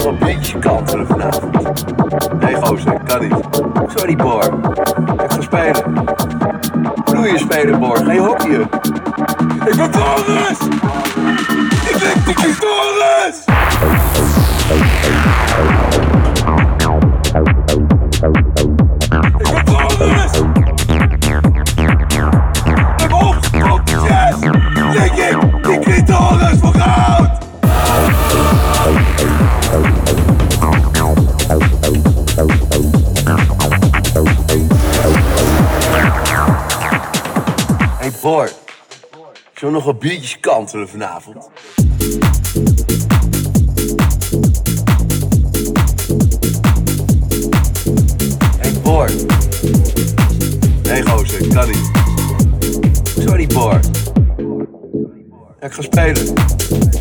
nog een biertje kantelen vanavond? Nee gozer, kan niet. Sorry Bor, ik ga spelen. Hoe doe je spelen Bor? Ga je hockeyen? Ik ben Torres! Ik lik de Torres! Ik ben Torres! Ik heb opgepakt, yes! Lik ik die clitoris voor goud! Hey Bor, zullen we nog wat biertjes kantelen vanavond? Hey Bor. Nee gozer, kan niet. Sorry Bor. Ik ga spelen.